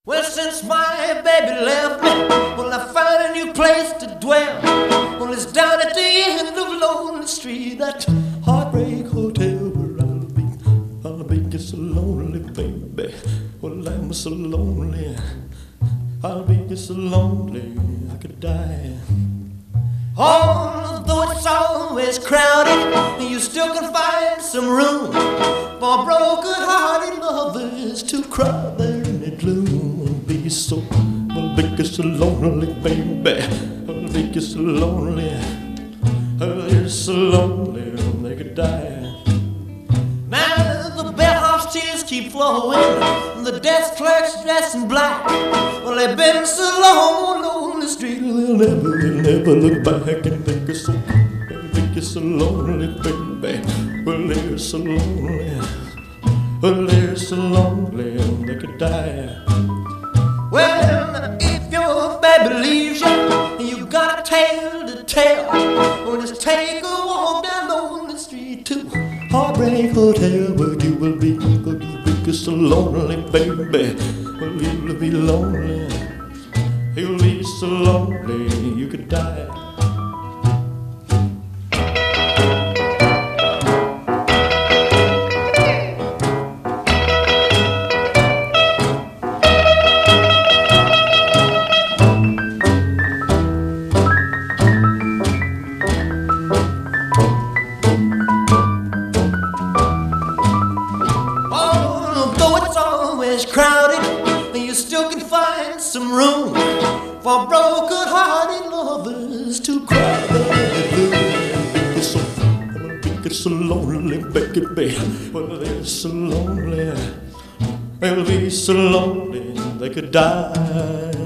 Well, since my baby left me, well, I found a new place to dwell. Well, it's down at the end of Lonely Street, that heartbreak hotel where I'll be just so lonely, baby. Well, I'm so lonely, I'll be just so lonely, I could die. Although it's always crowded, you still can find some room for broken-hearted lovers to cry there in the gloom. I'll be so lonely, baby. I'll be so lonely. I'll so lonely they could die. Now the bellhop's tears keep flowing, the desk clerk's dressed in black. Well, they've been so long on the street, they'll never look back and think it's so lonely, baby. Well, they're so lonely. Well, they're so lonely they could die. Well, if your baby leaves you and you got a tale to tell, well, just take a walk down Lonely Street to Heartbreak Hotel, where you will be so lonely, baby. Well, you'll be lonely, you'll be so lonely you could die. Crowded, you still can find some room for broken-hearted lovers to cry. It's so lonely, baby. Well, they're so lonely. They'll be so lonely they could die.